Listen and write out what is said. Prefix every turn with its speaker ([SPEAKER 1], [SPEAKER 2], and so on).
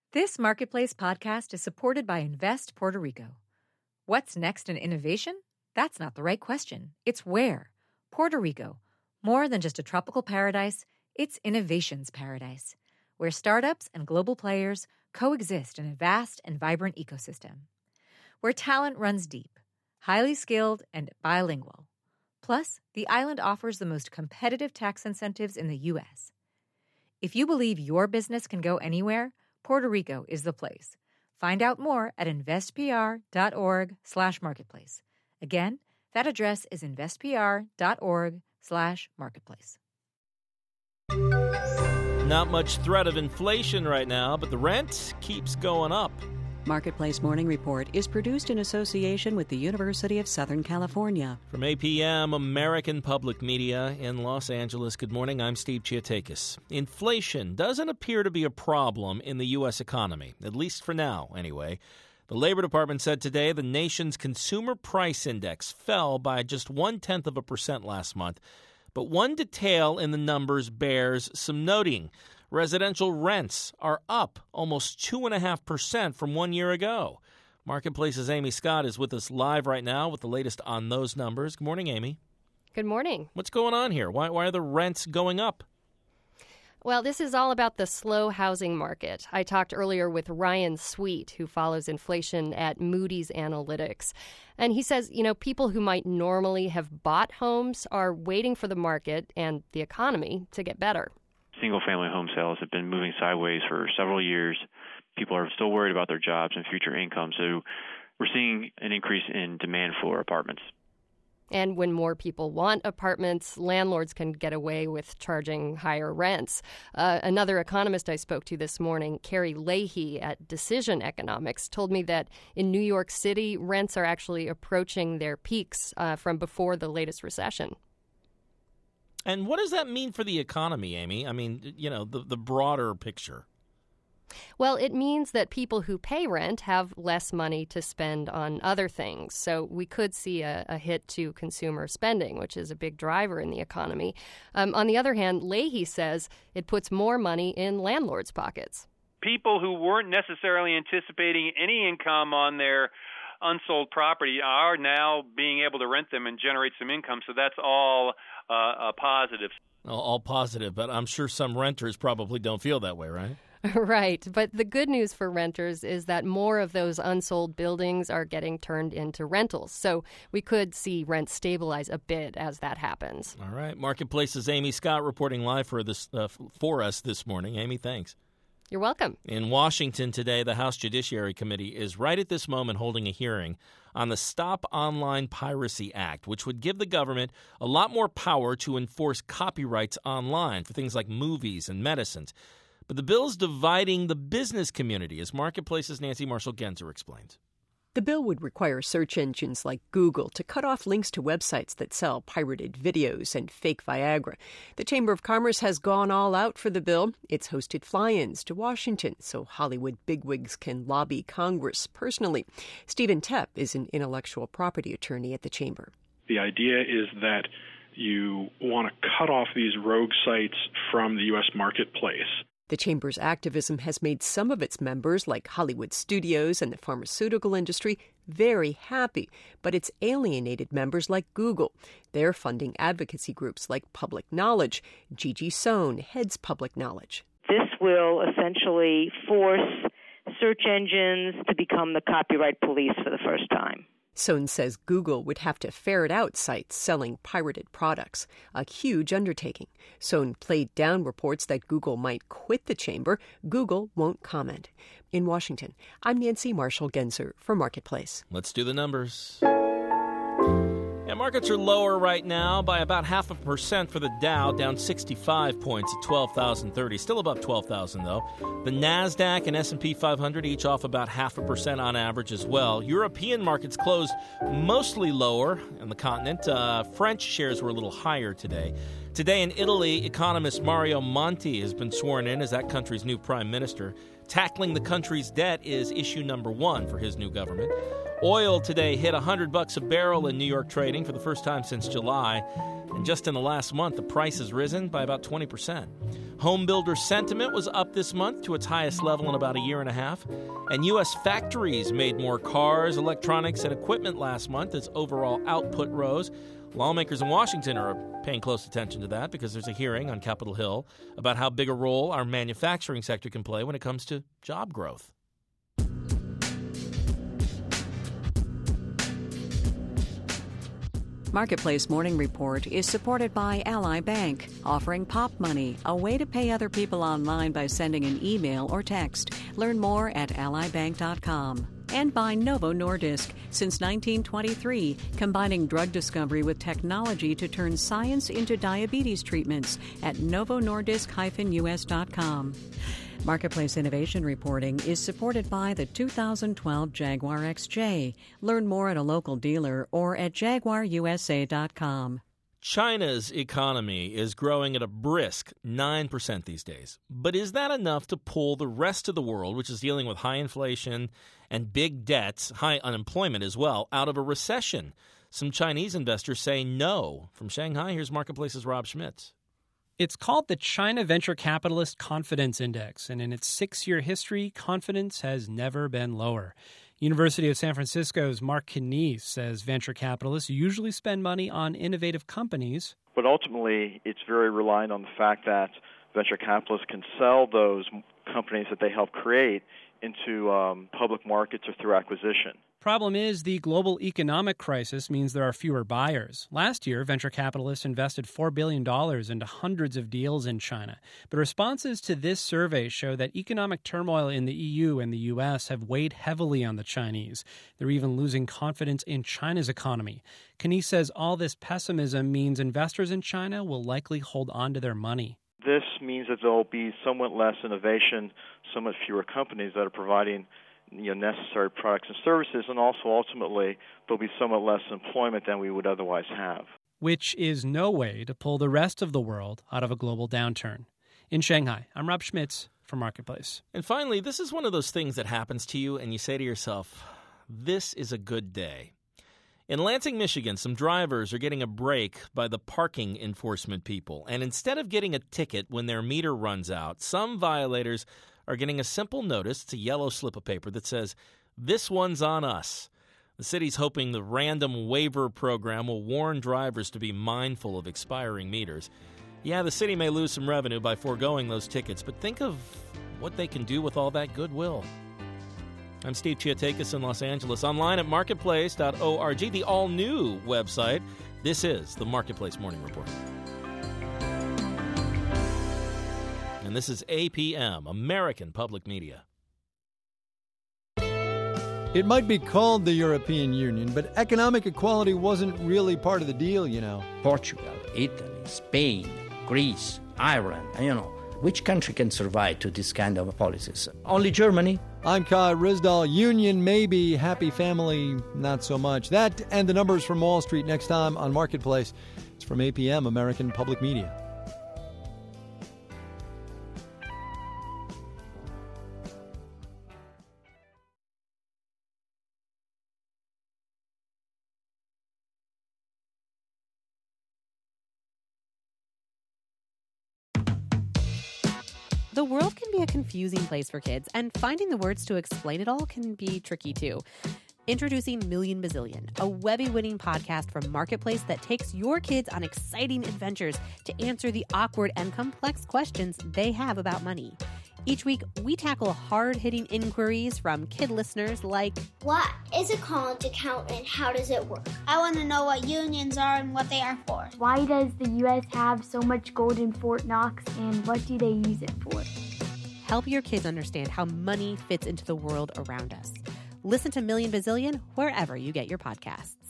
[SPEAKER 1] This Marketplace podcast is supported by Invest Puerto Rico. What's next in innovation? That's not the right question. It's where. Puerto Rico. More than just a tropical paradise, it's innovation's paradise, where startups and global players coexist in a vast and vibrant ecosystem. Where talent runs deep, highly skilled, and bilingual. Plus, the island offers the most competitive tax incentives in the U.S. If you believe your business can go anywhere, Puerto Rico is the place. Find out more at investpr.org/marketplace. Again, that address is investpr.org/marketplace.
[SPEAKER 2] Not much threat of inflation right now, but the rent keeps going up.
[SPEAKER 3] Marketplace Morning Report is produced in association with the University of Southern California.
[SPEAKER 2] From APM, American Public Media in Los Angeles. Good morning, I'm Steve Chiatakis. Inflation doesn't appear to be a problem in the U.S. economy, at least for now, anyway. The Labor Department said today the nation's consumer price index fell by just 0.1% last month. But one detail in the numbers bears some noting. Residential rents are up almost 2.5% from 1 year ago. Marketplace's Amy Scott is with us live right now with the latest on those numbers. Good morning, Amy.
[SPEAKER 4] Good morning.
[SPEAKER 2] What's going on here? Why are the rents going up?
[SPEAKER 4] Well, this is all about the slow housing market. I talked earlier with Ryan Sweet, who follows inflation at Moody's Analytics. And he says, people who might normally have bought homes are waiting for the market and the economy to get better.
[SPEAKER 5] Single-family home sales have been moving sideways for several years. People are still worried about their jobs and future income, so we're seeing an increase in demand for apartments.
[SPEAKER 4] And when more people want apartments, landlords can get away with charging higher rents. Another economist I spoke to this morning, Carrie Leahy at Decision Economics, told me that in New York City, rents are actually approaching their peaks from before the latest recession.
[SPEAKER 2] And what does that mean for the economy, Amy? I mean, the broader picture.
[SPEAKER 4] Well, it means that people who pay rent have less money to spend on other things. So we could see a hit to consumer spending, which is a big driver in the economy. On the other hand, Leahy says it puts more money in landlords' pockets.
[SPEAKER 6] People who weren't necessarily anticipating any income on their unsold property are now being able to rent them and generate some income. So that's all positive.
[SPEAKER 2] All positive, but I'm sure some renters probably don't feel that way, right?
[SPEAKER 4] Right. But the good news for renters is that more of those unsold buildings are getting turned into rentals. So we could see rents stabilize a bit as that happens.
[SPEAKER 2] All right. Marketplace's Amy Scott reporting live for us this morning. Amy, thanks.
[SPEAKER 4] You're welcome.
[SPEAKER 2] In Washington today, the House Judiciary Committee is right at this moment holding a hearing on the Stop Online Piracy Act, which would give the government a lot more power to enforce copyrights online for things like movies and medicines. But the bill's dividing the business community, as Marketplace's Nancy Marshall-Genzer explains.
[SPEAKER 7] The bill would require search engines like Google to cut off links to websites that sell pirated videos and fake Viagra. The Chamber of Commerce has gone all out for the bill. It's hosted fly-ins to Washington so Hollywood bigwigs can lobby Congress personally. Stephen Tepp is an intellectual property attorney at the Chamber.
[SPEAKER 8] The idea is that you want to cut off these rogue sites from the U.S. marketplace.
[SPEAKER 7] The Chamber's activism has made some of its members, like Hollywood studios and the pharmaceutical industry, very happy. But it's alienated members like Google. They're funding advocacy groups like Public Knowledge. Gigi Sohn heads Public Knowledge.
[SPEAKER 9] This will essentially force search engines to become the copyright police for the first time.
[SPEAKER 7] Sohn says Google would have to ferret out sites selling pirated products, a huge undertaking. Sohn played down reports that Google might quit the chamber. Google won't comment. In Washington, I'm Nancy Marshall-Genzer for Marketplace.
[SPEAKER 2] Let's do the numbers. Yeah, markets are lower right now by about 0.5% for the Dow, down 65 points at 12,030. Still above 12,000, though. The NASDAQ and S&P 500 each off about 0.5% on average as well. European markets closed mostly lower on the continent. French shares were a little higher today. Today in Italy, economist Mario Monti has been sworn in as that country's new prime minister. Tackling the country's debt is issue number one for his new government. Oil today hit $100 a barrel in New York trading for the first time since July. And just in the last month, the price has risen by about 20%. Home builder sentiment was up this month to its highest level in about a year and a half. And U.S. factories made more cars, electronics, and equipment last month as overall output rose. Lawmakers in Washington are paying close attention to that because there's a hearing on Capitol Hill about how big a role our manufacturing sector can play when it comes to job growth.
[SPEAKER 3] Marketplace Morning Report is supported by Ally Bank, offering Pop Money, a way to pay other people online by sending an email or text. Learn more at allybank.com. And by Novo Nordisk, since 1923, combining drug discovery with technology to turn science into diabetes treatments at novonordisk-us.com. Marketplace Innovation Reporting is supported by the 2012 Jaguar XJ. Learn more at a local dealer or at jaguarusa.com.
[SPEAKER 2] China's economy is growing at a brisk 9% these days. But is that enough to pull the rest of the world, which is dealing with high inflation and big debts, high unemployment as well, out of a recession? Some Chinese investors say no. From Shanghai, here's Marketplace's Rob Schmitz.
[SPEAKER 10] It's called the China Venture Capitalist Confidence Index, and in its 6-year history, confidence has never been lower. University of San Francisco's Mark Knies says venture capitalists usually spend money on innovative companies.
[SPEAKER 11] But ultimately, it's very reliant on the fact that venture capitalists can sell those companies that they help create into public markets or through acquisition.
[SPEAKER 10] Problem is, the global economic crisis means there are fewer buyers. Last year, venture capitalists invested $4 billion into hundreds of deals in China. But responses to this survey show that economic turmoil in the EU and the U.S. have weighed heavily on the Chinese. They're even losing confidence in China's economy. Knies says all this pessimism means investors in China will likely hold on to their money.
[SPEAKER 11] This means that there will be somewhat less innovation, somewhat fewer companies that are providing necessary products and services, and also ultimately there'll be somewhat less employment than we would otherwise have.
[SPEAKER 10] Which is no way to pull the rest of the world out of a global downturn. In Shanghai, I'm Rob Schmitz for Marketplace.
[SPEAKER 2] And finally, this is one of those things that happens to you and you say to yourself, this is a good day. In Lansing, Michigan, some drivers are getting a break by the parking enforcement people. And instead of getting a ticket when their meter runs out, some violators are getting a simple notice. It's a yellow slip of paper that says, "This one's on us." The city's hoping the random waiver program will warn drivers to be mindful of expiring meters. Yeah, the city may lose some revenue by foregoing those tickets, but think of what they can do with all that goodwill. I'm Steve Chiatakis in Los Angeles, online at marketplace.org, the all-new website. This is the Marketplace Morning Report. And this is APM, American Public Media.
[SPEAKER 12] It might be called the European Union, but economic equality wasn't really part of the deal, you know.
[SPEAKER 13] Portugal, Italy, Spain, Greece, Ireland, which country can survive to this kind of policies? Only Germany?
[SPEAKER 12] I'm Kai Rizdal. Union, maybe. Happy family, not so much. That and the numbers from Wall Street next time on Marketplace. It's from APM, American Public Media.
[SPEAKER 14] The world can be a confusing place for kids, and finding the words to explain it all can be tricky too. Introducing Million Bazillion, a Webby-winning podcast from Marketplace that takes your kids on exciting adventures to answer the awkward and complex questions they have about money. Each week, we tackle hard-hitting inquiries from kid listeners like,
[SPEAKER 15] what is a college account and how does it work? I want to know what unions are and what they are for.
[SPEAKER 16] Why does the U.S. have so much gold in Fort Knox and what do they use it for?
[SPEAKER 14] Help your kids understand how money fits into the world around us. Listen to Million Bazillion wherever you get your podcasts.